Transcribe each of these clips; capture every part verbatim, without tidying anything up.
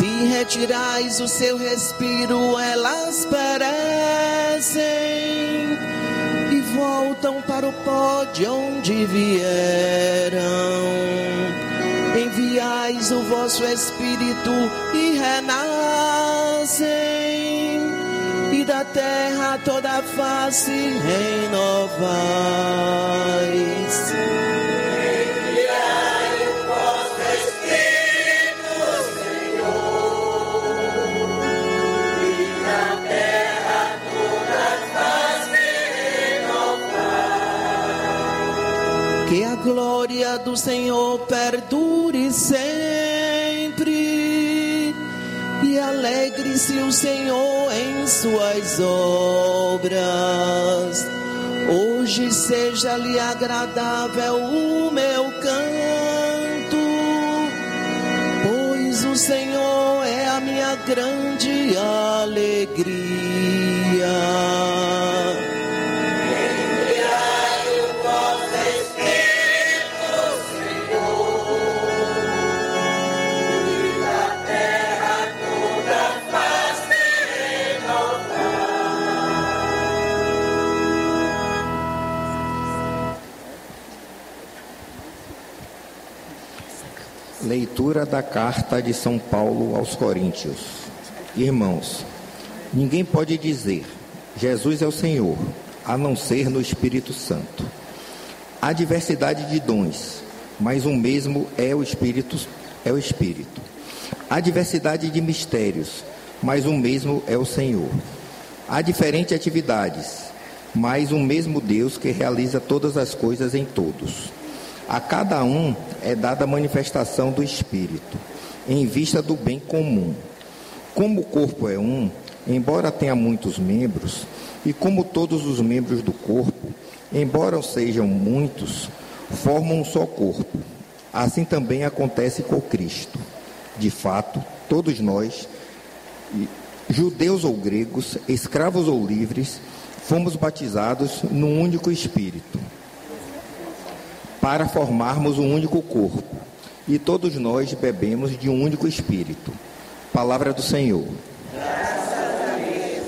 Se retirais o seu respiro, elas perecem e voltam para o pó de onde vieram. Enviais o vosso Espírito e renascem, e da terra toda a face renovais. Que a glória do Senhor perdure sempre, e alegre-se o Senhor em suas obras. Hoje seja-lhe agradável o meu canto, pois o Senhor é a minha grande alegria. Leitura da carta de São Paulo aos Coríntios. Irmãos, ninguém pode dizer Jesus é o Senhor, a não ser no Espírito Santo. Há diversidade de dons, mas o mesmo é o Espírito, é o Espírito. Há diversidade de mistérios, mas o mesmo é o Senhor. Há diferentes atividades, mas o mesmo Deus que realiza todas as coisas em todos. A cada um é dada a manifestação do Espírito, em vista do bem comum. Como o corpo é um, embora tenha muitos membros, e como todos os membros do corpo, embora sejam muitos, formam um só corpo. Assim também acontece com Cristo. De fato, todos nós, judeus ou gregos, escravos ou livres, fomos batizados num único Espírito, para formarmos um único corpo, e todos nós bebemos de um único Espírito. Palavra do Senhor. Graças a Deus.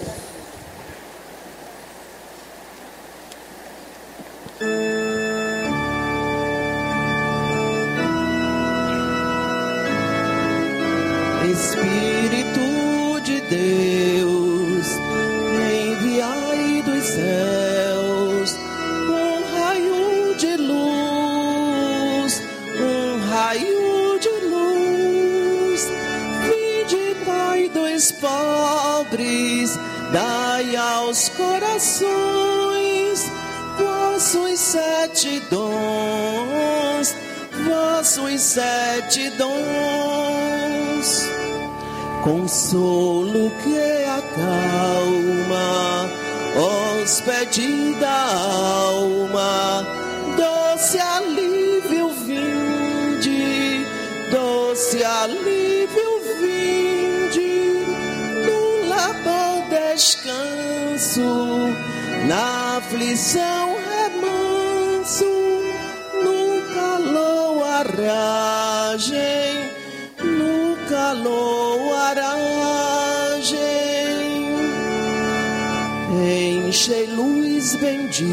Espírito de Deus, enviai dos céus um raio de luz, um raio de luz. Vinde, Pai dos pobres, dai aos corações vossos sete dons, vossos sete dons. Consolo que acalma, hospede da alma, doce alívio vinde, doce alívio vinde, no labor descanso, na aflição remanso, no calor aragem, no calor aragem. Enche luz bendita,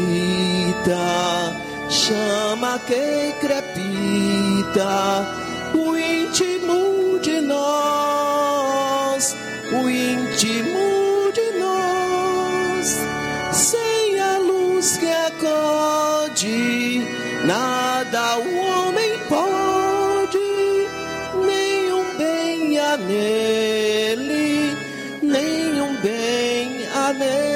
chama que crepita, o íntimo de nós, o íntimo de nós. Sem a luz que acode, nada o homem pode, nenhum bem há nele, nenhum bem há nele.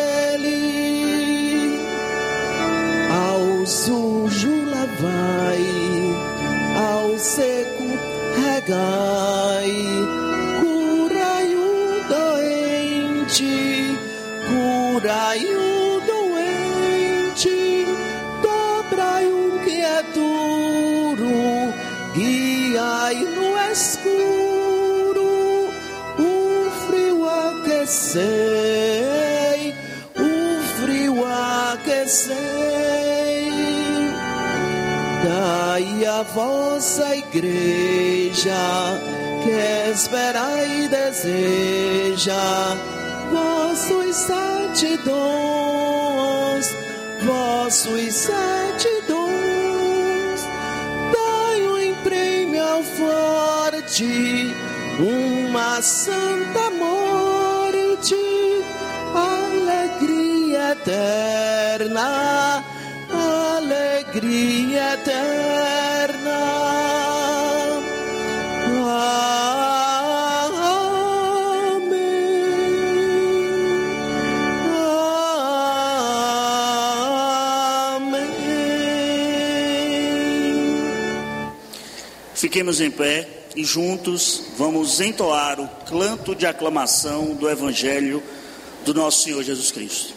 Ao sujo lavai, ao seco regai, curai o doente, curai o doente, dobrai o que é duro, guiai no escuro, o frio aquecei, o frio aquecei. Dai a a vossa igreja, que espera e deseja vossos sete dons, vossos sete dons. Dai um emprêmio ao forte, uma santa morte, alegria eterna, alegria eterna. Fiquemos em pé e juntos vamos entoar o canto de aclamação do Evangelho do nosso Senhor Jesus Cristo.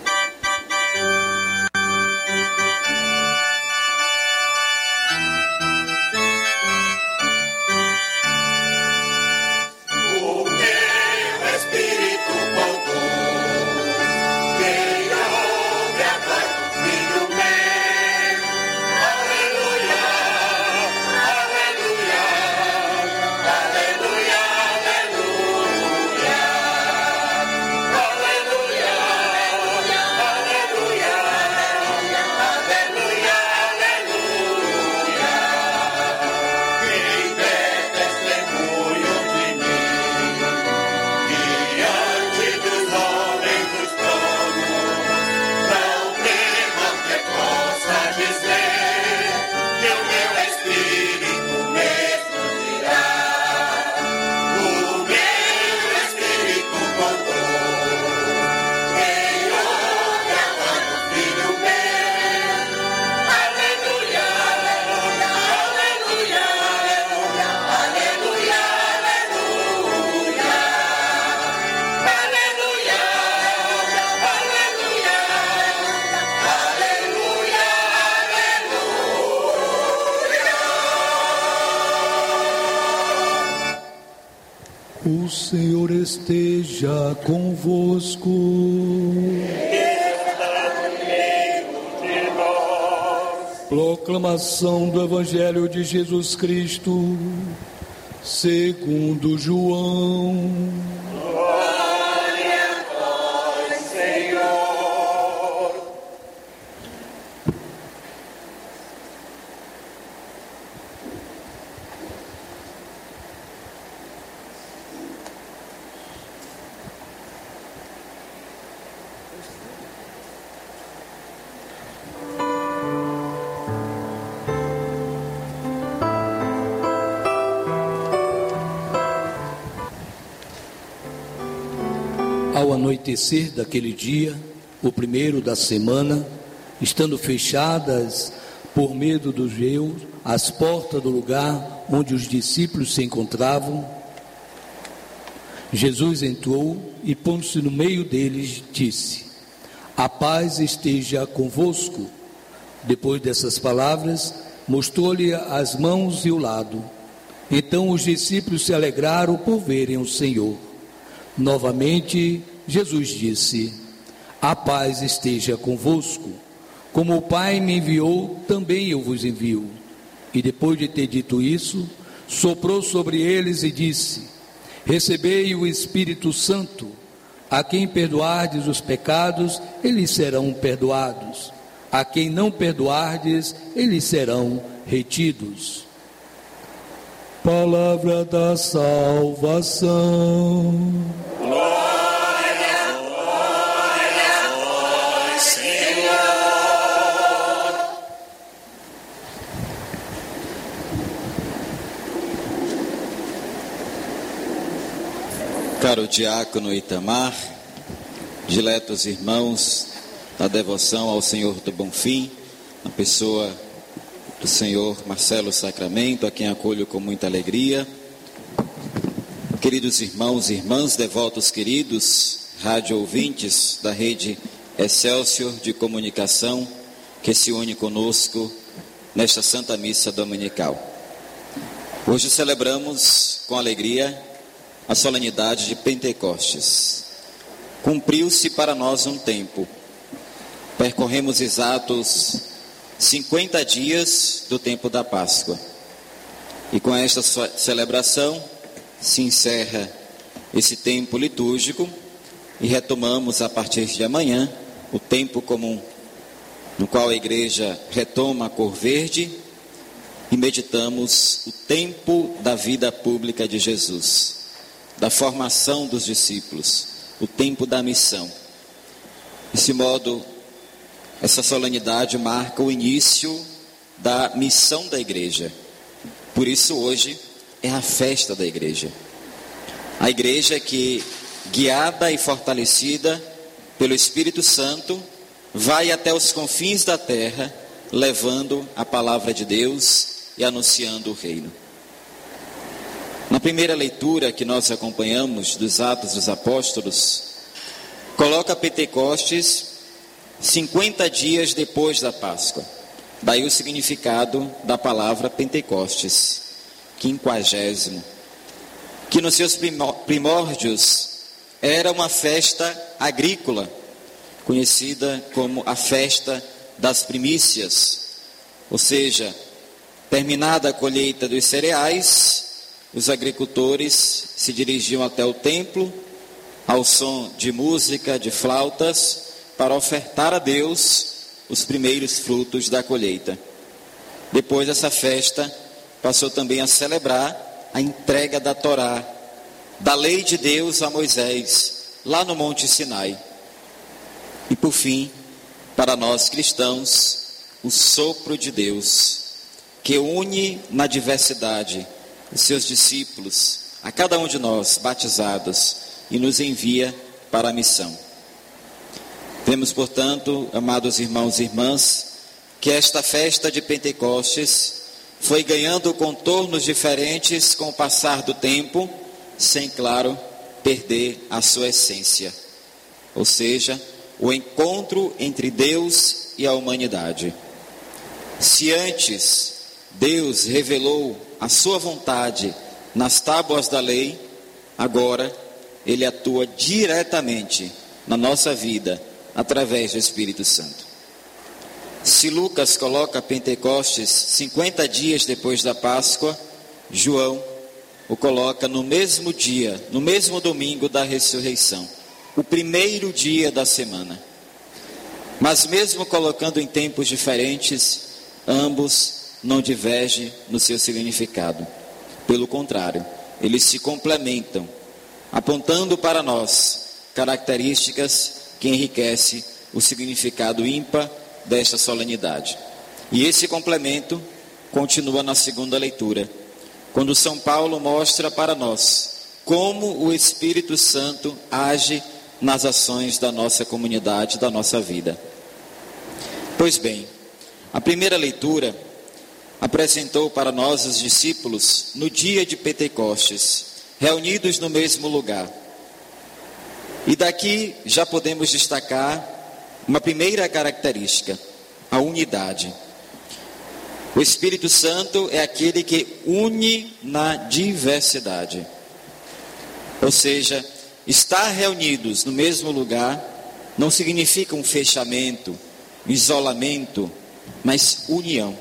O Senhor esteja convosco. Está no meio de nós. Proclamação do Evangelho de Jesus Cristo, segundo João. Glória a vós, Senhor. Ao anoitecer daquele dia, o primeiro da semana, estando fechadas, por medo dos judeus, as portas do lugar onde os discípulos se encontravam, Jesus entrou e, pondo-se no meio deles, disse: a paz esteja convosco. Depois dessas palavras, mostrou-lhe as mãos e o lado. Então os discípulos se alegraram por verem o Senhor. Novamente, Jesus disse: a paz esteja convosco. Como o Pai me enviou, também eu vos envio. E depois de ter dito isso, soprou sobre eles e disse: recebei o Espírito Santo. A quem perdoardes os pecados, eles serão perdoados. A quem não perdoardes, eles serão retidos. Palavra da salvação. Glória, glória a vós, Senhor. Caro diácono Itamar, diletos irmãos da devoção ao Senhor do Bonfim, na pessoa do Senhor Marcelo Sacramento, a quem acolho com muita alegria. Queridos irmãos e irmãs, devotos queridos, rádio ouvintes da rede Excelsior de Comunicação, que se une conosco nesta Santa Missa Dominical. Hoje celebramos com alegria a solenidade de Pentecostes. Cumpriu-se para nós um tempo. Percorremos exatos cinquenta dias do tempo da Páscoa. E com esta celebração se encerra esse tempo litúrgico e retomamos a partir de amanhã o tempo comum, no qual a igreja retoma a cor verde e meditamos o tempo da vida pública de Jesus, da formação dos discípulos, o tempo da missão. Desse modo, essa solenidade marca o início da missão da igreja. Por isso hoje é a festa da igreja. A igreja que, guiada e fortalecida pelo Espírito Santo, vai até os confins da terra, levando a palavra de Deus e anunciando o reino. Na primeira leitura que nós acompanhamos dos Atos dos Apóstolos, coloca Pentecostes cinquenta dias depois da Páscoa. Daí o significado da palavra Pentecostes, quinquagésimo, que nos seus primórdios era uma festa agrícola, conhecida como a festa das primícias, ou seja, terminada a colheita dos cereais, os agricultores se dirigiam até o templo, ao som de música, de flautas, para ofertar a Deus os primeiros frutos da colheita. Depois dessa festa, passou também a celebrar a entrega da Torá, da lei de Deus a Moisés, lá no Monte Sinai. E por fim, para nós cristãos, o sopro de Deus, que une na diversidade os seus discípulos, a cada um de nós batizados, e nos envia para a missão. Vemos, portanto, amados irmãos e irmãs, que esta festa de Pentecostes foi ganhando contornos diferentes com o passar do tempo, sem, claro, perder a sua essência, ou seja, o encontro entre Deus e a humanidade. Se antes Deus revelou a sua vontade nas tábuas da lei, agora Ele atua diretamente na nossa vida, através do Espírito Santo. Se Lucas coloca Pentecostes cinquenta dias depois da Páscoa, João o coloca no mesmo dia, no mesmo domingo da ressurreição, o primeiro dia da semana. Mas mesmo colocando em tempos diferentes, ambos não divergem no seu significado. Pelo contrário, eles se complementam, apontando para nós características que enriquece o significado ímpar desta solenidade. E esse complemento continua na segunda leitura, quando São Paulo mostra para nós como o Espírito Santo age nas ações da nossa comunidade, da nossa vida. Pois bem, a primeira leitura apresentou para nós os discípulos no dia de Pentecostes, reunidos no mesmo lugar. E daqui já podemos destacar uma primeira característica, a unidade. O Espírito Santo é aquele que une na diversidade. Ou seja, estar reunidos no mesmo lugar não significa um fechamento, um isolamento, mas união.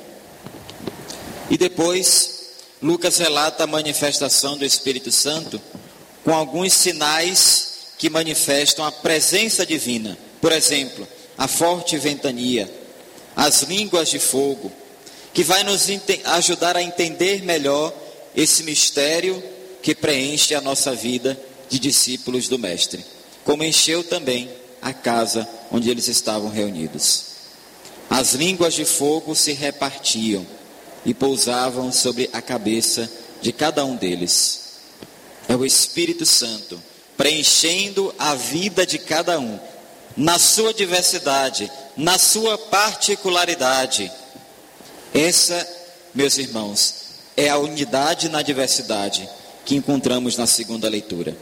E depois, Lucas relata a manifestação do Espírito Santo com alguns sinais que manifestam a presença divina. Por exemplo, a forte ventania, as línguas de fogo, que vai nos ajudar a entender melhor esse mistério que preenche a nossa vida de discípulos do Mestre, como encheu também a casa onde eles estavam reunidos. As línguas de fogo se repartiam e pousavam sobre a cabeça de cada um deles. É o Espírito Santo preenchendo a vida de cada um, na sua diversidade, na sua particularidade. Essa, meus irmãos, é a unidade na diversidade que encontramos na segunda leitura.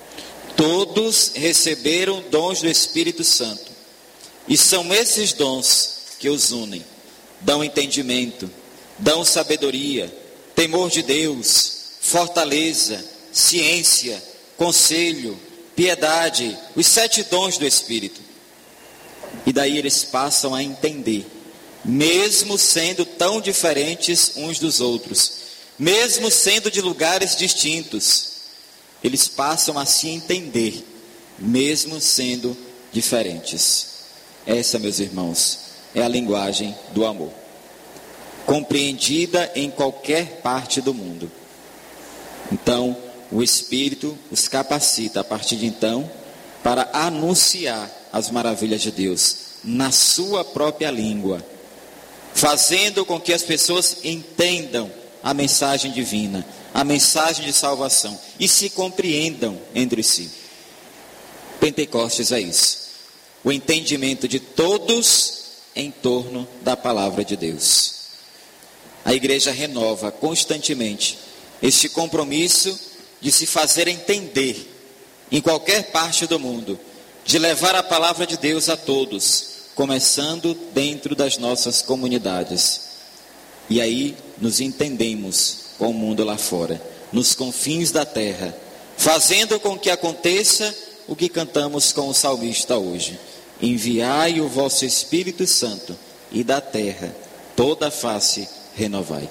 Todos receberam dons do Espírito Santo, e são esses dons que os unem, dão entendimento, dão sabedoria, temor de Deus, fortaleza, ciência, conselho, piedade, os sete dons do Espírito. E daí eles passam a entender mesmo sendo tão diferentes uns dos outros, mesmo sendo de lugares distintos, eles passam a se entender, mesmo sendo diferentes. Essa, meus irmãos, é a linguagem do amor, compreendida em qualquer parte do mundo. Então, o Espírito os capacita a partir de então para anunciar as maravilhas de Deus na sua própria língua, fazendo com que as pessoas entendam a mensagem divina, a mensagem de salvação e se compreendam entre si. Pentecostes é isso, o entendimento de todos em torno da palavra de Deus. A igreja renova constantemente este compromisso de se fazer entender em qualquer parte do mundo, de levar a palavra de Deus a todos, começando dentro das nossas comunidades. E aí nos entendemos com o mundo lá fora, nos confins da terra, fazendo com que aconteça o que cantamos com o salmista hoje: enviai o vosso Espírito Santo, e da terra toda a face renovai.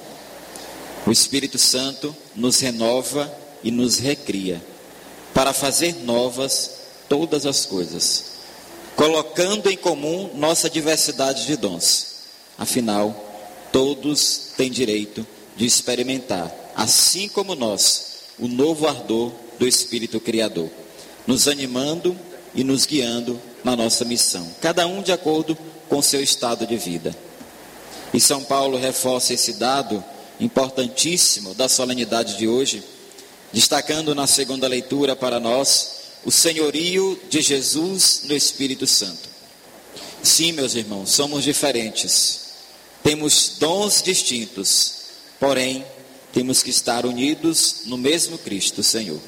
O Espírito Santo nos renova e nos recria, para fazer novas todas as coisas, colocando em comum nossa diversidade de dons. Afinal, todos têm direito de experimentar, assim como nós, o novo ardor do Espírito Criador, nos animando e nos guiando na nossa missão, cada um de acordo com seu estado de vida. E São Paulo reforça esse dado importantíssimo da solenidade de hoje, destacando na segunda leitura para nós o senhorio de Jesus no Espírito Santo. Sim, meus irmãos, somos diferentes, temos dons distintos, porém temos que estar unidos no mesmo Cristo Senhor.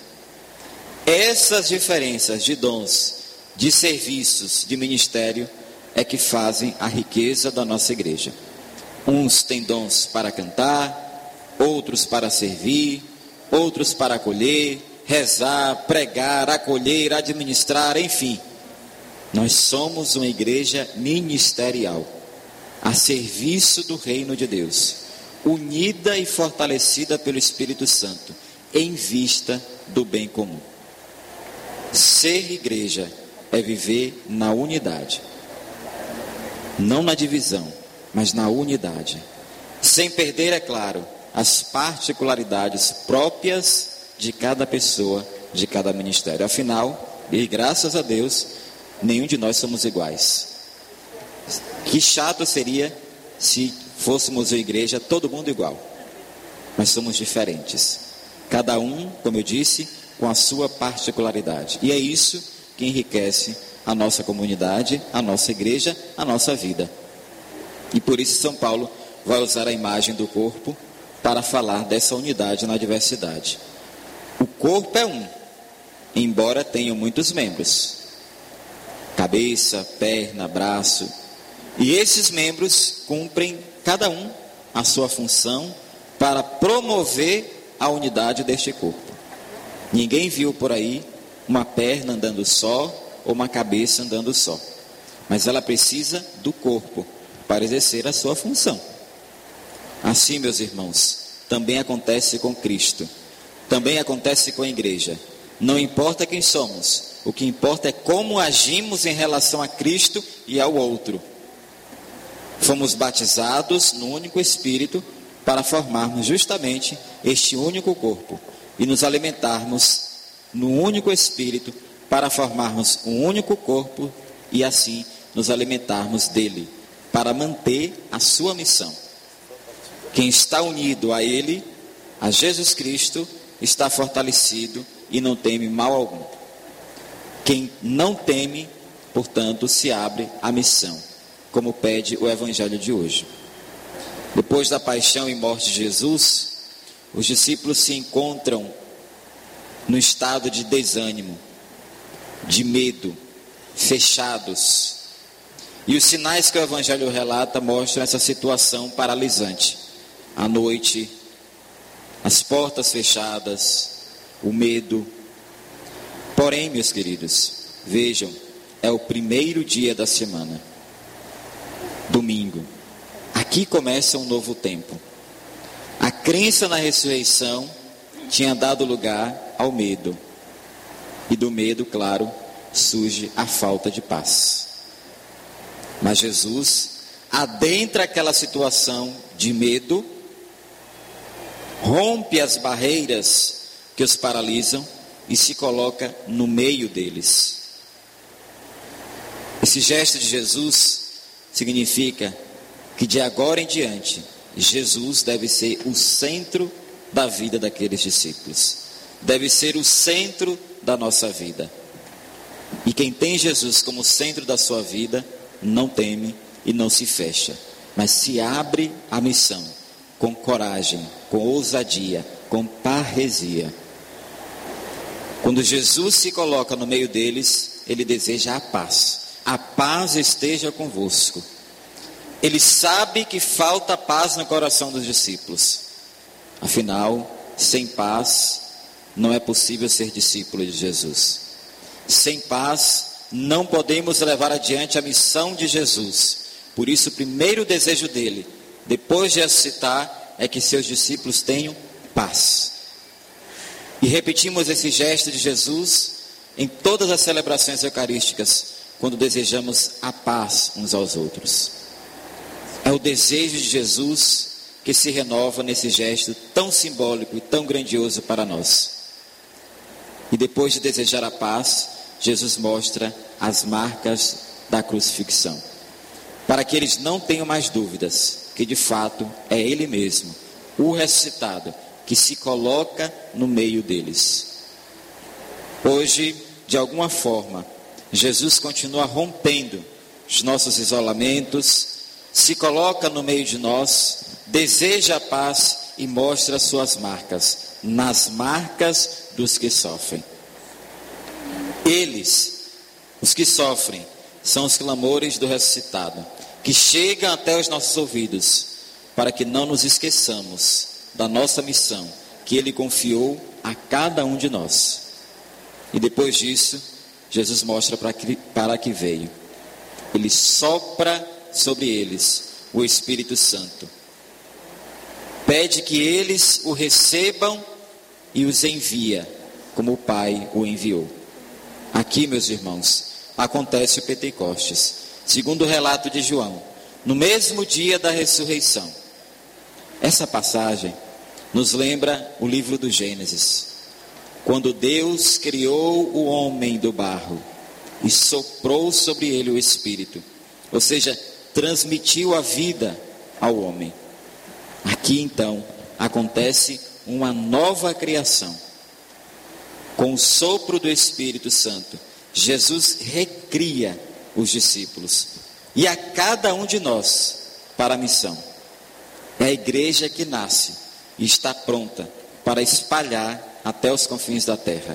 Essas diferenças de dons, de serviços, de ministério é que fazem a riqueza da nossa igreja. Uns têm dons para cantar, outros para servir, outros para acolher, rezar, pregar, acolher, administrar, enfim. Nós somos uma igreja ministerial, a serviço do reino de Deus, unida e fortalecida pelo Espírito Santo, em vista do bem comum. Ser igreja é viver na unidade, não na divisão, mas na unidade, sem perder, é claro, as particularidades próprias de cada pessoa, de cada ministério. Afinal, e graças a Deus, nenhum de nós somos iguais. Que chato seria se fôssemos a igreja todo mundo igual, mas somos diferentes, cada um, como eu disse, com a sua particularidade, e é isso que enriquece a nossa comunidade, a nossa igreja, a nossa vida. E por isso São Paulo vai usar a imagem do corpo para falar dessa unidade na diversidade. O corpo é um, embora tenha muitos membros, cabeça, perna, braço, e esses membros cumprem cada um a sua função para promover a unidade deste corpo. Ninguém viu por aí uma perna andando só ou uma cabeça andando só, mas ela precisa do corpo para exercer a sua função. Assim, meus irmãos, também acontece com Cristo, também acontece com a igreja. Não importa quem somos, o que importa é como agimos em relação a Cristo e ao outro. Fomos batizados no único Espírito para formarmos justamente este único corpo e nos alimentarmos no único Espírito para formarmos um único corpo e assim nos alimentarmos dele, para manter a sua missão. Quem está unido a ele, a Jesus Cristo, está fortalecido e não teme mal algum. Quem não teme, portanto, se abre à missão, como pede o Evangelho de hoje. Depois da paixão e morte de Jesus, os discípulos se encontram no estado de desânimo, de medo, fechados. E os sinais que o Evangelho relata mostram essa situação paralisante. A noite, as portas fechadas, o medo. Porém, meus queridos, vejam, é o primeiro dia da semana, domingo. Aqui começa um novo tempo. A crença na ressurreição tinha dado lugar ao medo. E do medo, claro, surge a falta de paz. Mas Jesus adentra aquela situação de medo, rompe as barreiras que os paralisam e se coloca no meio deles. Esse gesto de Jesus significa que de agora em diante, Jesus deve ser o centro da vida daqueles discípulos. Deve ser o centro da nossa vida. E quem tem Jesus como centro da sua vida, não teme e não se fecha, mas se abre à missão, com coragem, com ousadia, com parresia. Quando Jesus se coloca no meio deles, ele deseja a paz. A paz esteja convosco. Ele sabe que falta paz no coração dos discípulos. Afinal, sem paz, não é possível ser discípulo de Jesus. Sem paz, não podemos levar adiante a missão de Jesus. Por isso, o primeiro desejo dele, depois de ressuscitar, é que seus discípulos tenham paz. E repetimos esse gesto de Jesus em todas as celebrações eucarísticas, quando desejamos a paz uns aos outros. É o desejo de Jesus que se renova nesse gesto tão simbólico e tão grandioso para nós. E depois de desejar a paz, Jesus mostra as marcas da crucifixão, para que eles não tenham mais dúvidas que de fato é Ele mesmo, o ressuscitado, que se coloca no meio deles. Hoje, de alguma forma, Jesus continua rompendo os nossos isolamentos, se coloca no meio de nós, deseja a paz e mostra suas marcas, nas marcas dos que sofrem. Eles, os que sofrem, são os clamores do ressuscitado, que chegam até os nossos ouvidos, para que não nos esqueçamos da nossa missão, que Ele confiou a cada um de nós. E depois disso, Jesus mostra para que, para que veio. Ele sopra sobre eles o Espírito Santo. Pede que eles o recebam e os envia, como o Pai o enviou. Aqui, meus irmãos, acontece o Pentecostes, segundo o relato de João, no mesmo dia da ressurreição. Essa passagem nos lembra o livro do Gênesis, quando Deus criou o homem do barro e soprou sobre ele o Espírito, ou seja, transmitiu a vida ao homem. Aqui então acontece uma nova criação. Com o sopro do Espírito Santo, Jesus recria os discípulos e a cada um de nós para a missão. É a igreja que nasce e está pronta para espalhar até os confins da terra.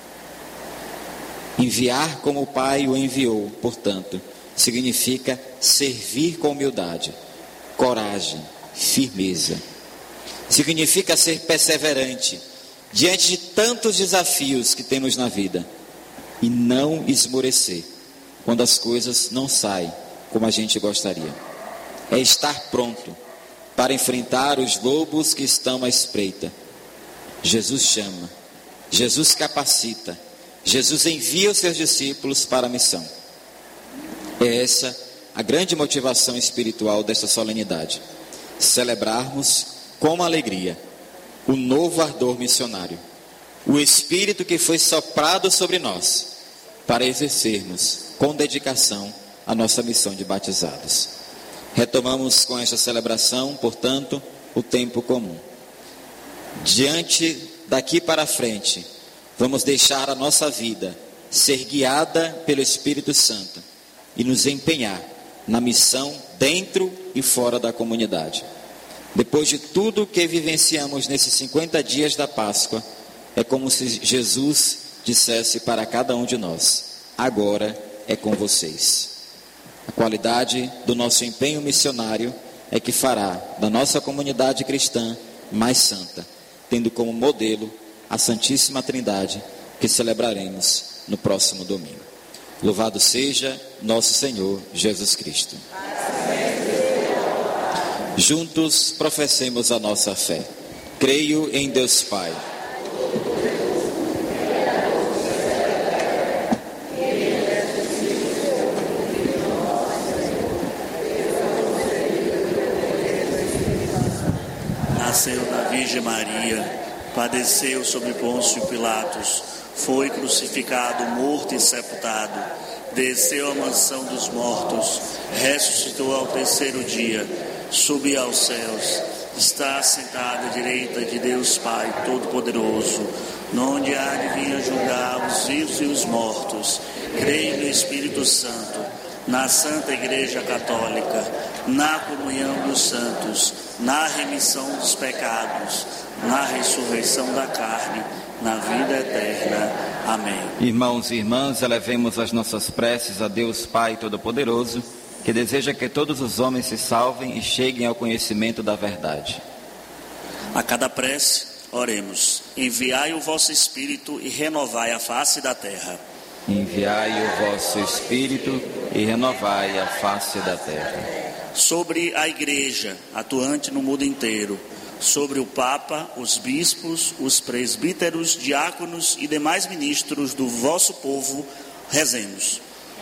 Enviar como o Pai o enviou, portanto, significa servir com humildade, coragem, firmeza. Significa ser perseverante diante de tantos desafios que temos na vida e não esmorecer quando as coisas não saem como a gente gostaria. É estar pronto para enfrentar os lobos que estão à espreita. Jesus chama, Jesus capacita, Jesus envia os seus discípulos para a missão. É essa a grande motivação espiritual desta solenidade. Celebrarmos com alegria o novo ardor missionário, o Espírito que foi soprado sobre nós, para exercermos com dedicação a nossa missão de batizados. Retomamos com esta celebração, portanto, o tempo comum. Diante daqui para frente, vamos deixar a nossa vida ser guiada pelo Espírito Santo e nos empenhar na missão dentro e fora da comunidade. Depois de tudo que vivenciamos nesses cinquenta dias da Páscoa, é como se Jesus dissesse para cada um de nós: agora é com vocês. A qualidade do nosso empenho missionário é que fará da nossa comunidade cristã mais santa, tendo como modelo a Santíssima Trindade, que celebraremos no próximo domingo. Louvado seja nosso Senhor Jesus Cristo. Juntos professemos a nossa fé. Creio em Deus Pai. Nasceu da Virgem Maria, padeceu sob Pôncio Pilatos, foi crucificado, morto e sepultado, desceu à mansão dos mortos, ressuscitou ao terceiro dia, subiu aos céus, está sentado à direita de Deus Pai Todo-Poderoso, onde há de vir julgar os vivos e os mortos. Creio no Espírito Santo, na Santa Igreja Católica, na comunhão dos santos, na remissão dos pecados, na ressurreição da carne, na vida eterna. Amém. Irmãos e irmãs, elevemos as nossas preces a Deus Pai Todo-Poderoso, que deseja que todos os homens se salvem e cheguem ao conhecimento da verdade. A cada prece, oremos. Enviai o vosso Espírito e renovai a face da terra. Enviai o vosso Espírito e renovai a face da terra. Sobre a Igreja, atuante no mundo inteiro, sobre o Papa, os bispos, os presbíteros, diáconos e demais ministros do vosso povo, rezemos.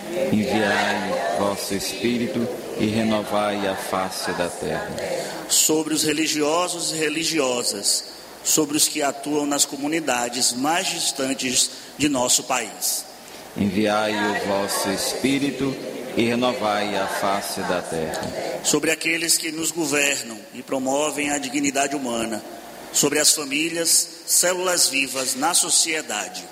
Enviai vosso Espírito e renovai a face da terra. Sobre os religiosos e religiosas, sobre os que atuam nas comunidades mais distantes de nosso país. Enviai o vosso Espírito e renovai a face da terra. Sobre aqueles que nos governam e promovem a dignidade humana, sobre as famílias, células vivas na sociedade.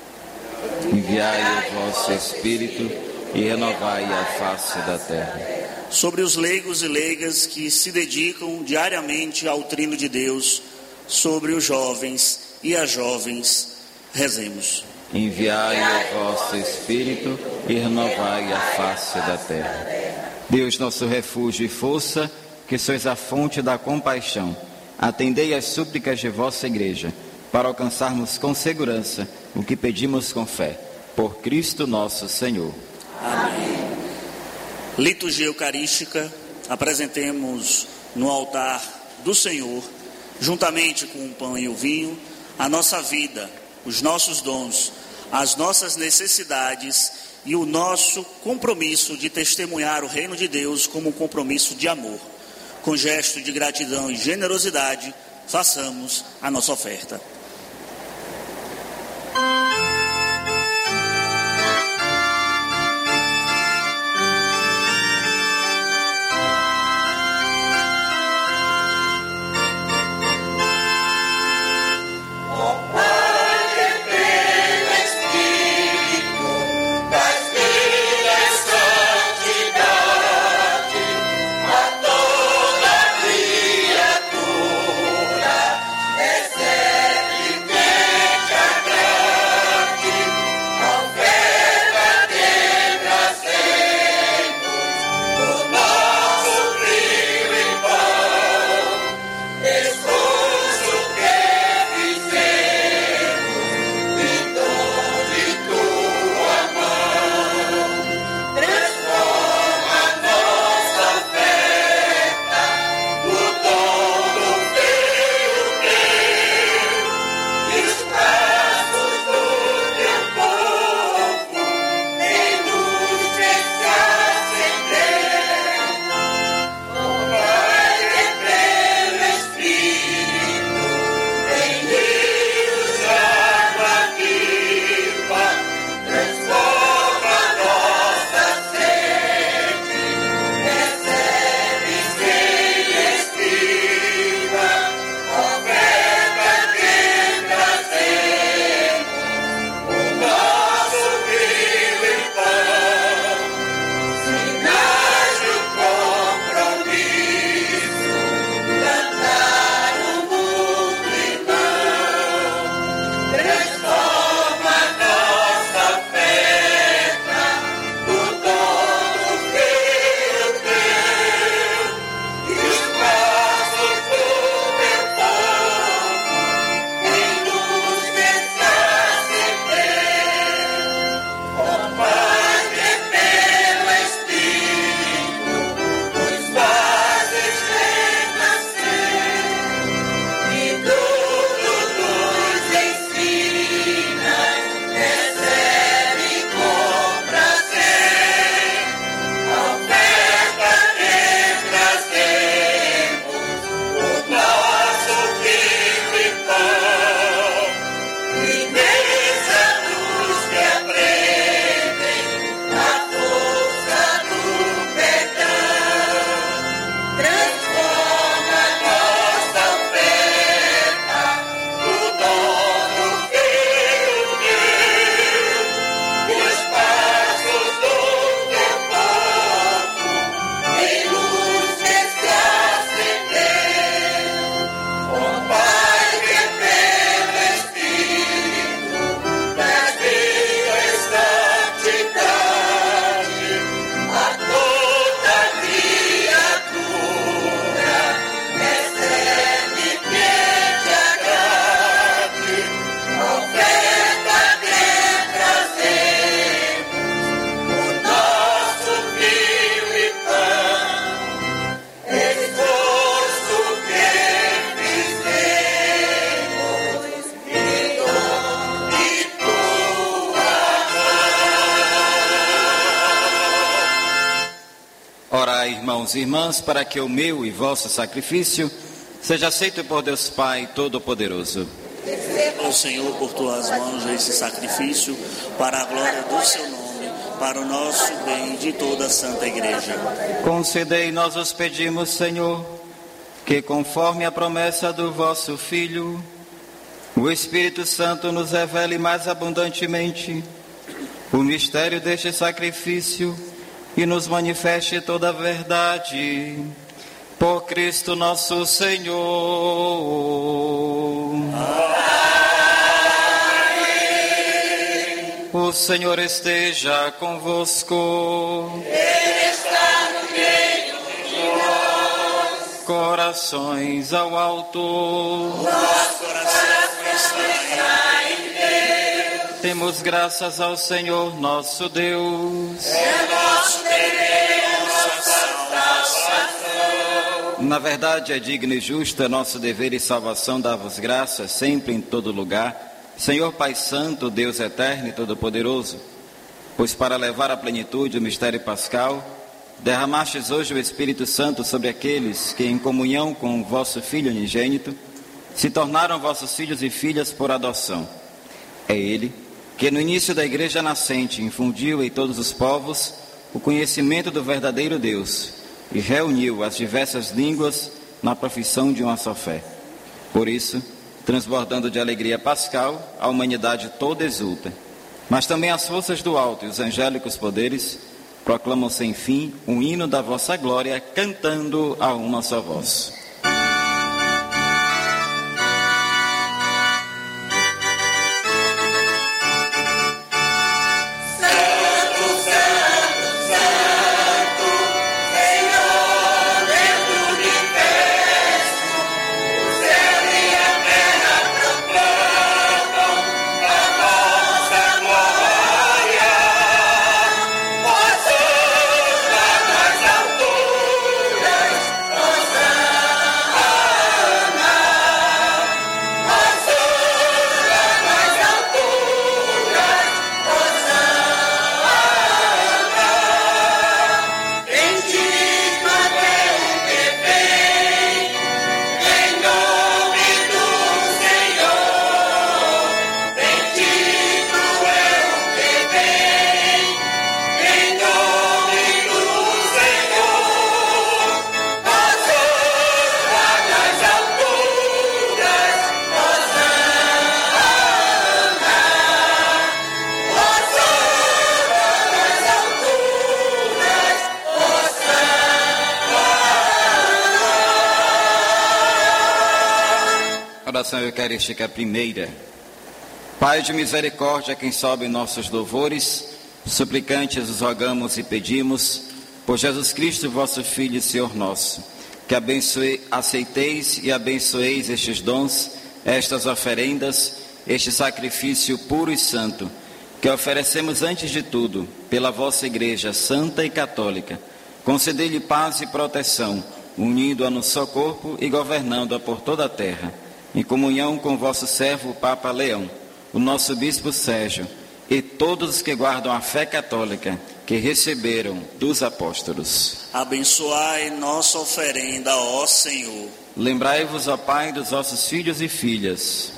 Enviai o vosso Espírito e renovai a face da terra. Sobre os leigos e leigas que se dedicam diariamente ao trino de Deus, sobre os jovens e as jovens, rezemos. Enviai o vosso Espírito e renovai a face da terra. Deus, nosso refúgio e força, que sois a fonte da compaixão, atendei às súplicas de vossa Igreja, para alcançarmos com segurança o que pedimos com fé. Por Cristo nosso Senhor. Amém. Liturgia Eucarística, apresentemos no altar do Senhor, juntamente com o pão e o vinho, a nossa vida, os nossos dons, as nossas necessidades e o nosso compromisso de testemunhar o reino de Deus como um compromisso de amor. Com gesto de gratidão e generosidade, façamos a nossa oferta. Recebe Pai, irmãos e irmãs, para que o meu e vosso sacrifício seja aceito por Deus Pai Todo-Poderoso. Ó Senhor, por tuas mãos esse sacrifício, para a glória do seu nome, para o nosso bem e de toda a Santa Igreja. Concedei, nós os pedimos, Senhor, que conforme a promessa do vosso Filho, o Espírito Santo nos revele mais abundantemente o mistério deste sacrifício e nos manifeste toda a verdade. Por Cristo nosso Senhor. Amém. O Senhor esteja convosco. Ele está no meio de nós. Corações ao alto. Nosso coração está em Deus. Temos graças ao Senhor nosso Deus. É nosso dever, nossa salvação. Na verdade, é digno e justo, é nosso dever e salvação dar-vos graças sempre em todo lugar, Senhor Pai Santo, Deus eterno e todo-poderoso, pois para levar à plenitude o mistério pascal, derramastes hoje o Espírito Santo sobre aqueles que, em comunhão com o vosso Filho unigênito, se tornaram vossos filhos e filhas por adoção. É Ele que, no início da Igreja nascente, infundiu em todos os povos o conhecimento do verdadeiro Deus, e reuniu as diversas línguas na profissão de uma só fé. Por isso, transbordando de alegria pascal, a humanidade toda exulta. Mas também as forças do alto e os angélicos poderes proclamam sem fim um hino da vossa glória, cantando a uma só voz. Oração eucarística primeira. Pai de misericórdia, quem sobe nossos louvores, suplicantes os rogamos e pedimos, por Jesus Cristo, vosso Filho e Senhor nosso, que abençoe, aceiteis e abençoeis estes dons, estas oferendas, este sacrifício puro e santo, que oferecemos antes de tudo, pela vossa Igreja Santa e Católica. Concedei-lhe paz e proteção, unindo-a no só corpo e governando-a por toda a terra, em comunhão com vosso servo, o Papa Leão, o nosso Bispo Sérgio, e todos os que guardam a fé católica, que receberam dos apóstolos. Abençoai nossa oferenda, ó Senhor. Lembrai-vos, ó Pai, dos vossos filhos e filhas,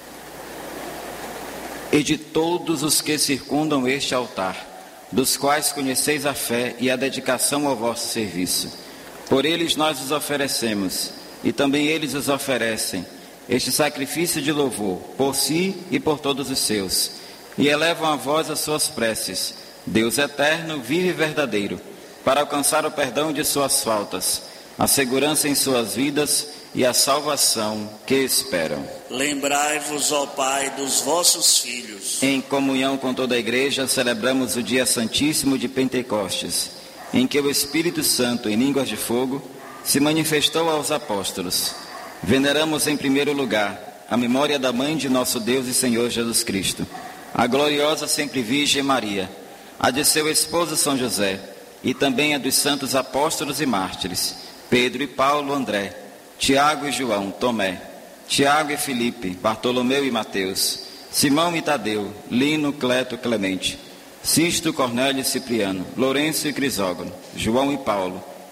e de todos os que circundam este altar, dos quais conheceis a fé e a dedicação ao vosso serviço. Por eles nós os oferecemos, e também eles os oferecem, este sacrifício de louvor, por si e por todos os seus, e elevam a vós as suas preces, Deus eterno, vivo e verdadeiro, para alcançar o perdão de suas faltas, a segurança em suas vidas e a salvação que esperam. Lembrai-vos, ó Pai, dos vossos filhos. Em comunhão com toda a Igreja, celebramos o dia santíssimo de Pentecostes, em que o Espírito Santo, em línguas de fogo, se manifestou aos apóstolos. Veneramos em primeiro lugar a memória da Mãe de nosso Deus e Senhor Jesus Cristo, a gloriosa sempre Virgem Maria, a de seu esposo São José, e também a dos santos apóstolos e mártires, Pedro e Paulo, André, Tiago e João, Tomé, Tiago e Filipe, Bartolomeu e Mateus, Simão e Tadeu, Lino, Cleto, Clemente, Cisto, Cornélio e Cipriano, Lourenço e Crisógono, João e Paulo,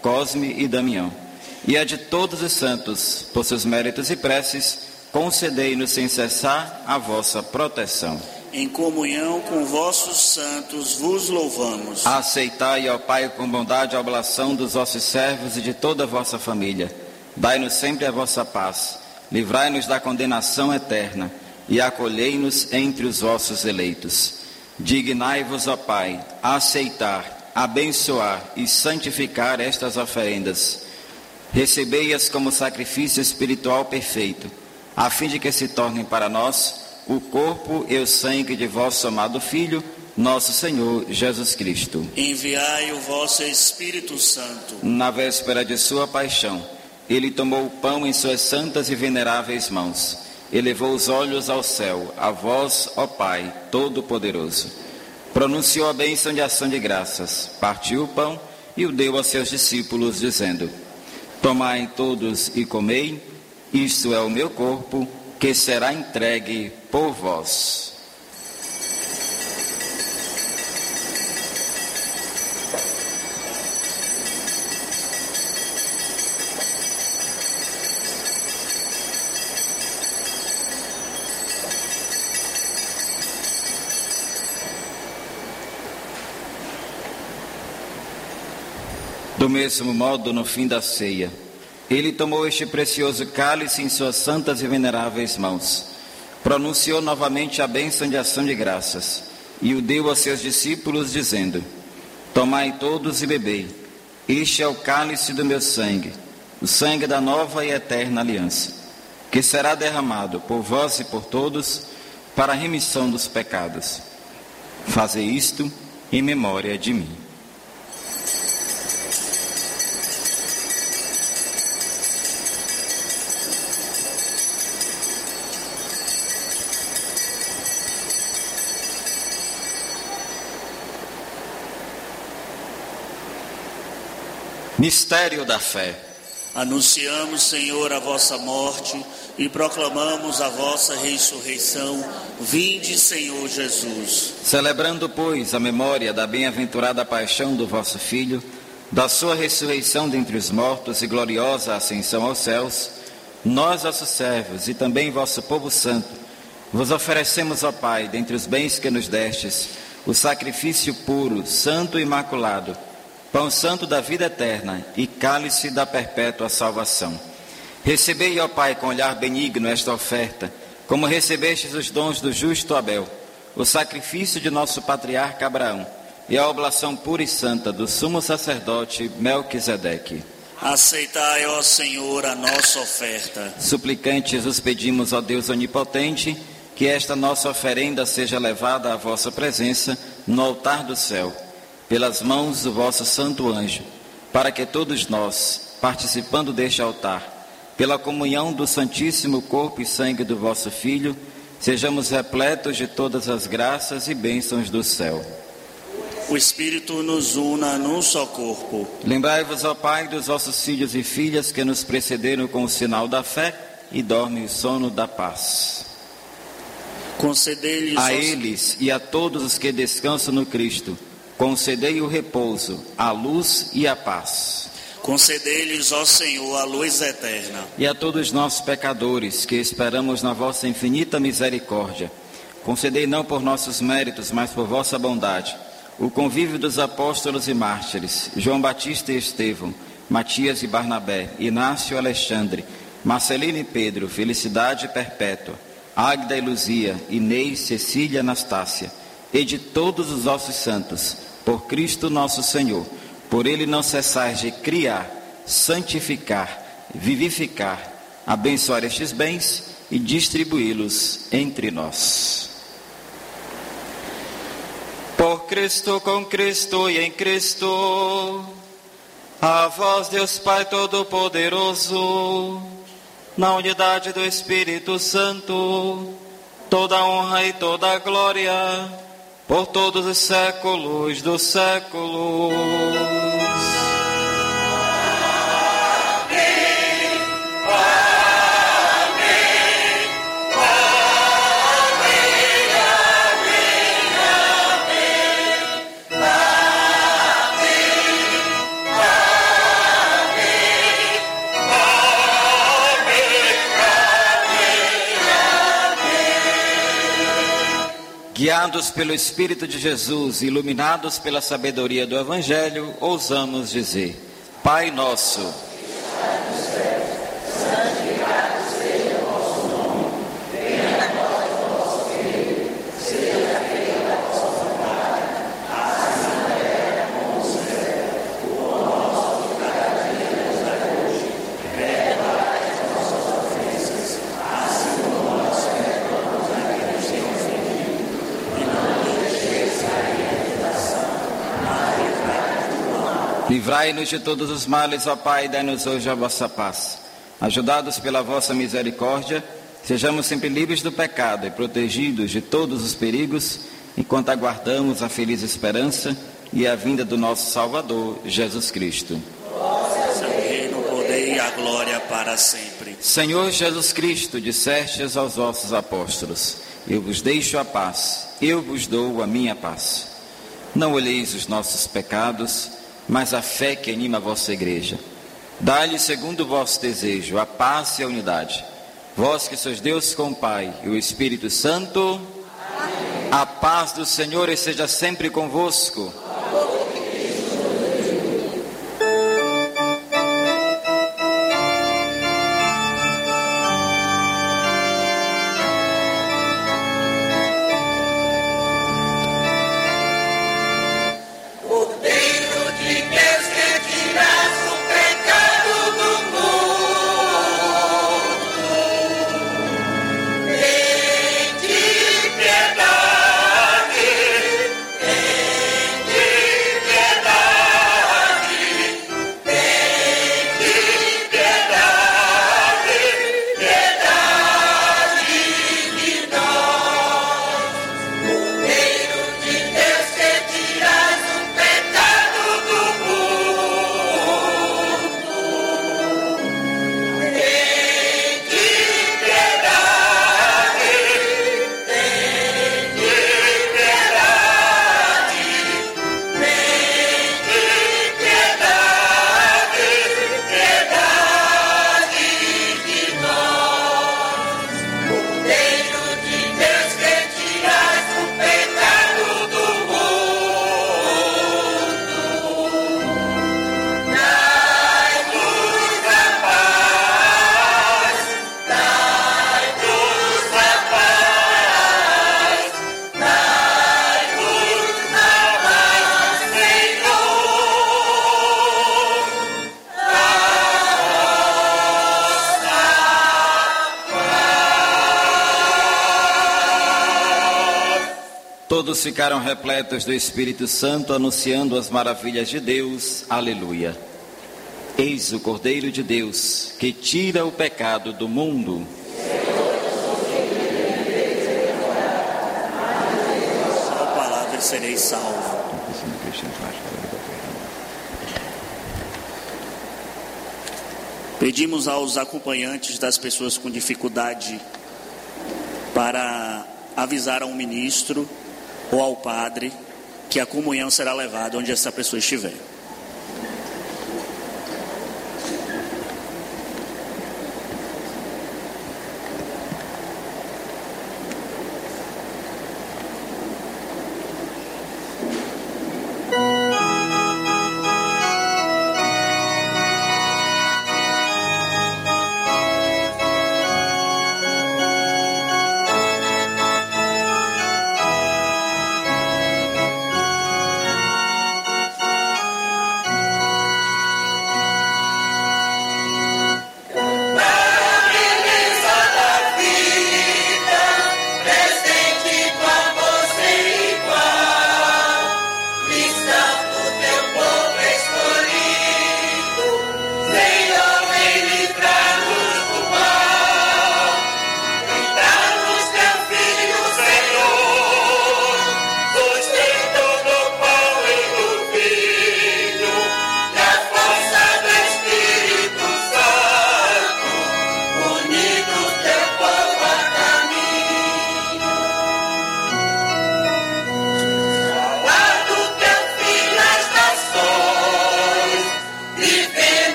Cosme e Damião, e a de todos os santos, por seus méritos e preces, concedei-nos sem cessar a vossa proteção. Em comunhão com vossos santos vos louvamos. Aceitai, ó Pai, com bondade a oblação dos vossos servos e de toda a vossa família. Dai-nos sempre a vossa paz. Livrai-nos da condenação eterna e acolhei-nos entre os vossos eleitos. Dignai-vos, ó Pai, a aceitar, abençoar e santificar estas oferendas. Recebei-as como sacrifício espiritual perfeito, a fim de que se tornem para nós o corpo e o sangue de vosso amado Filho, nosso Senhor Jesus Cristo. Enviai o vosso Espírito Santo. Na véspera de sua paixão, ele tomou o pão em suas santas e veneráveis mãos, elevou os olhos ao céu, a vós, ó Pai Todo-Poderoso. Pronunciou a bênção de ação de graças, partiu o pão e o deu aos seus discípulos, dizendo: tomai todos e comei, isto é o meu corpo, que será entregue por vós. Do mesmo modo, no fim da ceia, ele tomou este precioso cálice em suas santas e veneráveis mãos, pronunciou novamente a bênção de ação de graças e o deu aos seus discípulos, dizendo: tomai todos e bebei, este é o cálice do meu sangue, o sangue da nova e eterna aliança, que será derramado por vós e por todos para a remissão dos pecados. Fazei isto em memória de mim. Mistério da fé. Anunciamos, Senhor, a vossa morte e proclamamos a vossa ressurreição. Vinde, Senhor Jesus. Celebrando, pois, a memória da bem-aventurada paixão do vosso Filho, da sua ressurreição dentre os mortos e gloriosa ascensão aos céus, nós, vossos servos, e também vosso povo santo, vos oferecemos, ó Pai, dentre os bens que nos destes, o sacrifício puro, santo e imaculado, pão santo da vida eterna e cálice da perpétua salvação. Recebei, ó Pai, com olhar benigno esta oferta, como recebestes os dons do justo Abel, o sacrifício de nosso patriarca Abraão e a oblação pura e santa do sumo sacerdote Melquisedeque. Aceitai, ó Senhor, a nossa oferta. Suplicantes os pedimos, ó Deus onipotente, que esta nossa oferenda seja levada à vossa presença no altar do céu, pelas mãos do vosso santo anjo, para que todos nós, participando deste altar, pela comunhão do santíssimo corpo e sangue do vosso Filho, sejamos repletos de todas as graças e bênçãos do céu. O Espírito nos una num só corpo. Lembrai-vos, ó Pai, dos vossos filhos e filhas que nos precederam com o sinal da fé e dormem o sono da paz. Concedei-lhes a eles e a todos os que descansam no Cristo, concedei o repouso, a luz e a paz. Concedei-lhes, ó Senhor, a luz eterna. E a todos nós pecadores, que esperamos na vossa infinita misericórdia, concedei não por nossos méritos, mas por vossa bondade, o convívio dos apóstolos e mártires, João Batista e Estevão, Matias e Barnabé, Inácio e Alexandre, Marcelino e Pedro, felicidade perpétua, Águida e Luzia, Inês, Cecília e Anastácia, e de todos os vossos santos, por Cristo nosso Senhor, por ele não cessais de criar, santificar, vivificar, abençoar estes bens e distribuí-los entre nós. Por Cristo, com Cristo e em Cristo, a vós, Deus Pai Todo-Poderoso, na unidade do Espírito Santo, toda honra e toda glória, por todos os séculos dos séculos. Guiados pelo Espírito de Jesus, iluminados pela sabedoria do Evangelho, ousamos dizer: Pai nosso, livrai-nos de todos os males, ó Pai, e dai-nos hoje a vossa paz. Ajudados pela vossa misericórdia, sejamos sempre livres do pecado e protegidos de todos os perigos, enquanto aguardamos a feliz esperança e a vinda do nosso Salvador, Jesus Cristo. Seu reino, o poder e a glória para sempre. Senhor Jesus Cristo, dissestes aos vossos apóstolos: eu vos deixo a paz, eu vos dou a minha paz. Não olheis os nossos pecados, mas a fé que anima a vossa igreja. Dai-lhe, segundo o vosso desejo, a paz e a unidade. Vós que sois Deus com o Pai e o Espírito Santo, amém. A paz do Senhor esteja sempre convosco. Todos ficaram repletos do Espírito Santo, anunciando as maravilhas de Deus. Aleluia. Eis o Cordeiro de Deus, que tira o pecado do mundo. Só a palavra e serei salvo. Pedimos aos acompanhantes das pessoas com dificuldade para avisar ao ministro ou ao padre que a comunhão será levada onde essa pessoa estiver.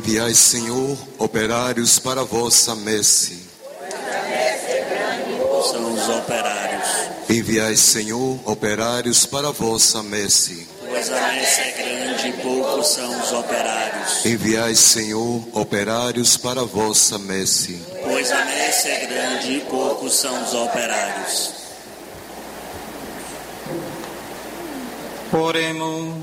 Enviai, Senhor, operários para a vossa messe. São os operários. Enviai, Senhor, operários para a vossa messe. Pois a messe é grande e poucos são os operários. Enviai, Senhor, operários para a vossa messe. Pois a messe é grande e poucos são os operários. Oremos.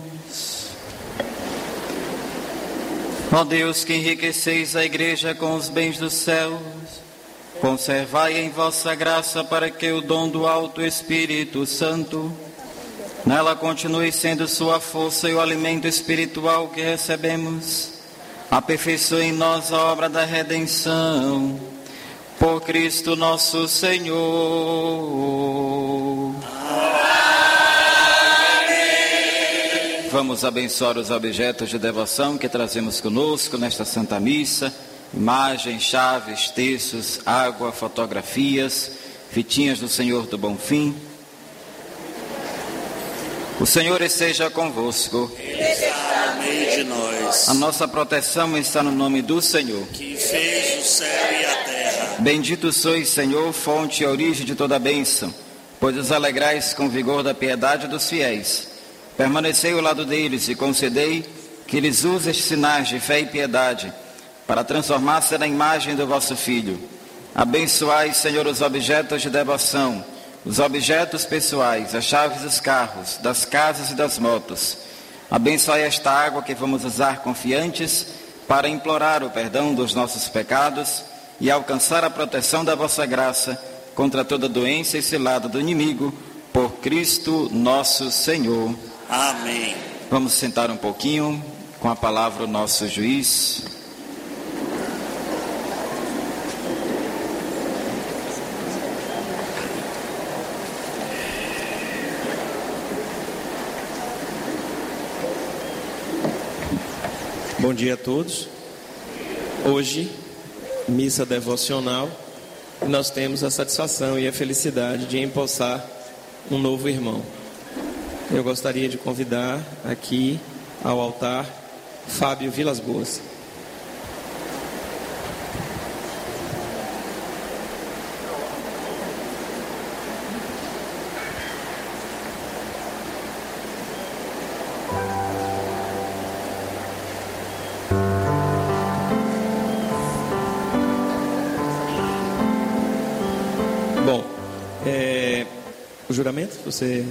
Ó Deus, que enriqueceis a igreja com os bens dos céus, conservai em vossa graça para que o dom do alto Espírito Santo nela continue sendo sua força e o alimento espiritual que recebemos. Aperfeiçoe em nós a obra da redenção, por Cristo nosso Senhor. Vamos abençoar os objetos de devoção que trazemos conosco nesta Santa Missa: imagens, chaves, terços, água, fotografias, fitinhas do Senhor do Bonfim. O Senhor esteja convosco. Ele está no meio de nós. A nossa proteção está no nome do Senhor, que fez o céu e a terra. Bendito sois, Senhor, fonte e origem de toda bênção, pois os alegrais com o vigor da piedade dos fiéis. Permanecei ao lado deles e concedei que lhes use estes sinais de fé e piedade, para transformar-se na imagem do vosso Filho. Abençoai, Senhor, os objetos de devoção, os objetos pessoais, as chaves dos carros, das casas e das motos. Abençoai esta água que vamos usar confiantes para implorar o perdão dos nossos pecados e alcançar a proteção da vossa graça contra toda doença e cilada do inimigo, por Cristo nosso Senhor. Amém. Vamos sentar um pouquinho com a palavra o nosso juiz. Bom dia a todos. Hoje, missa devocional, nós temos a satisfação e a felicidade de empossar um novo irmão. Eu gostaria de convidar aqui ao altar Fábio Vilas Boas. Bom, é, o juramento, você...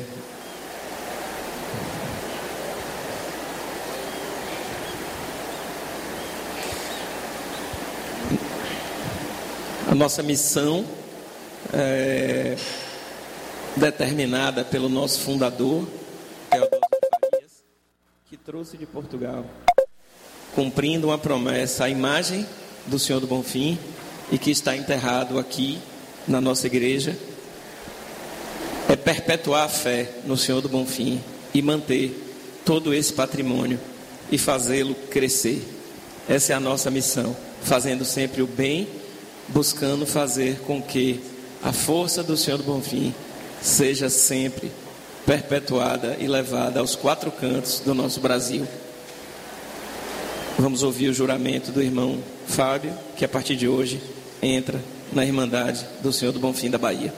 A nossa missão é determinada pelo nosso fundador, Teodósio Farias, que trouxe de Portugal, cumprindo uma promessa, a imagem do Senhor do Bonfim, e que está enterrado aqui na nossa igreja, é perpetuar a fé no Senhor do Bonfim e manter todo esse patrimônio e fazê-lo crescer. Essa é a nossa missão, fazendo sempre o bem, buscando fazer com que a força do Senhor do Bonfim seja sempre perpetuada e levada aos quatro cantos do nosso Brasil. Vamos ouvir o juramento do irmão Fábio, que a partir de hoje entra na Irmandade do Senhor do Bonfim da Bahia.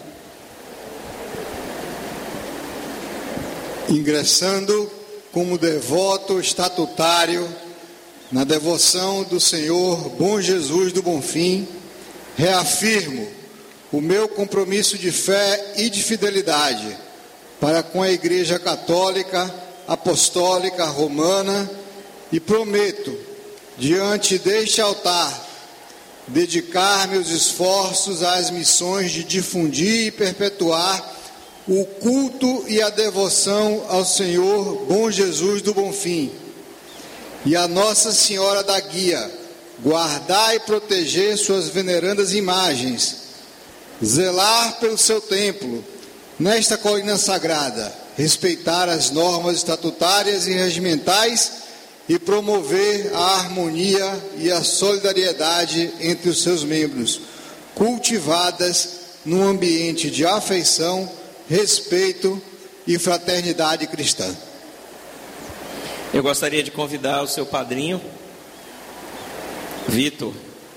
Ingressando como devoto estatutário na devoção do Senhor Bom Jesus do Bonfim, reafirmo o meu compromisso de fé e de fidelidade para com a Igreja Católica, Apostólica, Romana, e prometo, diante deste altar, dedicar meus esforços às missões de difundir e perpetuar o culto e a devoção ao Senhor Bom Jesus do Bonfim e a Nossa Senhora da Guia, guardar e proteger suas venerandas imagens, zelar pelo seu templo nesta colina sagrada, respeitar as normas estatutárias e regimentais e promover a harmonia e a solidariedade entre os seus membros, cultivadas num ambiente de afeição, respeito e fraternidade cristã. Eu gostaria de convidar o seu padrinho, Vitor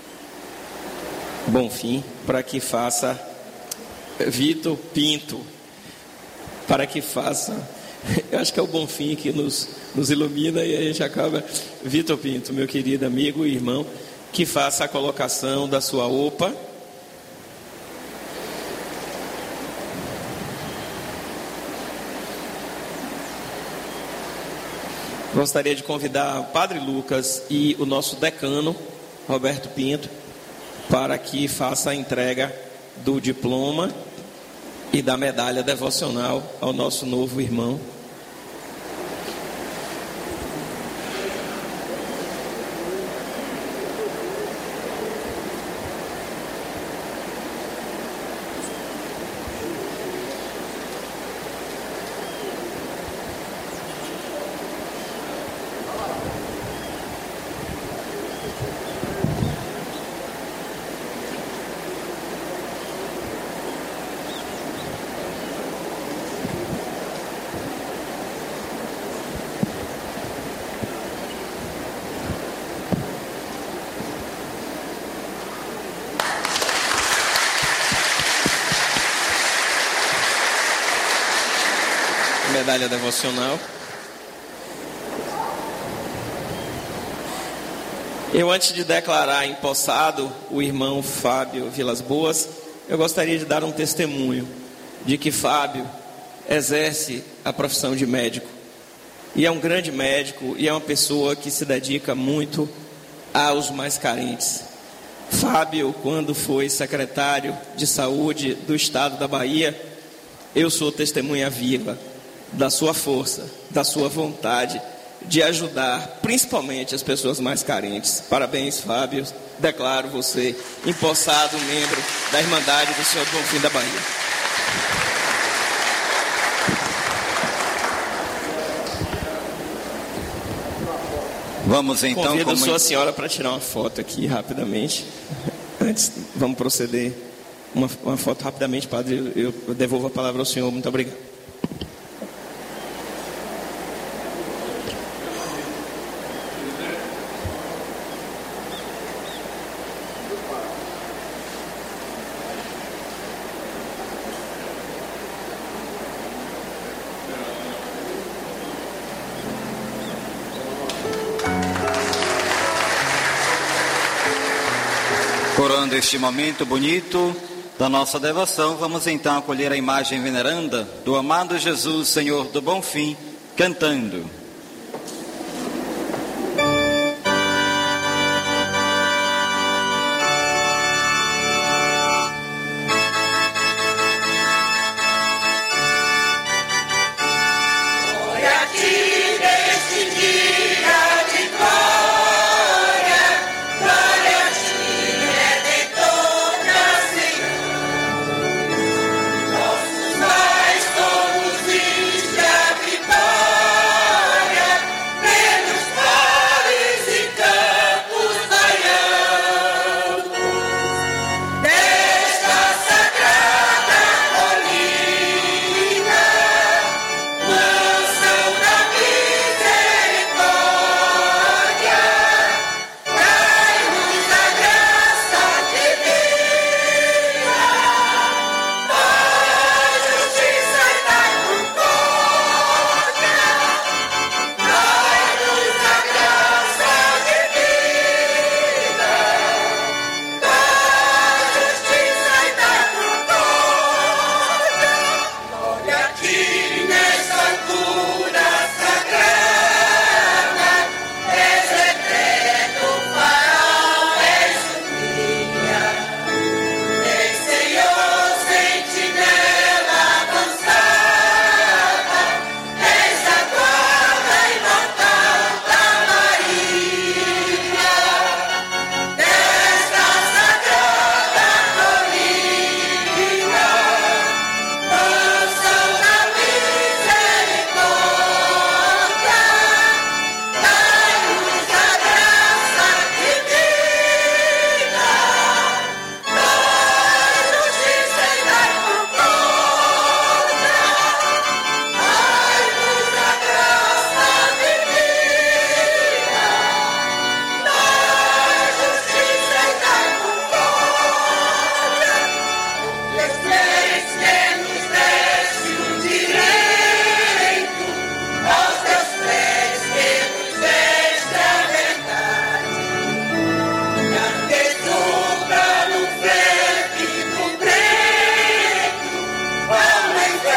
Bonfim, para que faça, Vitor Pinto, para que faça, eu acho que é o Bonfim que nos, nos ilumina e a gente acaba, Vitor Pinto, meu querido amigo e irmão, que faça a colocação da sua O P A. Gostaria de convidar o Padre Lucas e o nosso decano, Roberto Pinto, para que faça a entrega do diploma e da medalha devocional ao nosso novo irmão. Medalha devocional. Eu, antes de declarar empossado o irmão Fábio Vilas Boas, eu gostaria de dar um testemunho de que Fábio exerce a profissão de médico. E é um grande médico e é uma pessoa que se dedica muito aos mais carentes. Fábio, quando foi secretário de saúde do estado da Bahia, eu sou testemunha viva da sua força, da sua vontade de ajudar, principalmente as pessoas mais carentes. Parabéns, Fábio. Declaro você empossado membro da Irmandade do Senhor do Bonfim da Bahia. Vamos então... Convido como... sua senhora para tirar uma foto aqui rapidamente. Antes, vamos proceder. Uma, uma foto rapidamente, padre. Eu, eu devolvo a palavra ao senhor. Muito obrigado. Corando este momento bonito da nossa devoção, vamos então acolher a imagem veneranda do amado Jesus, Senhor do Bonfim, cantando.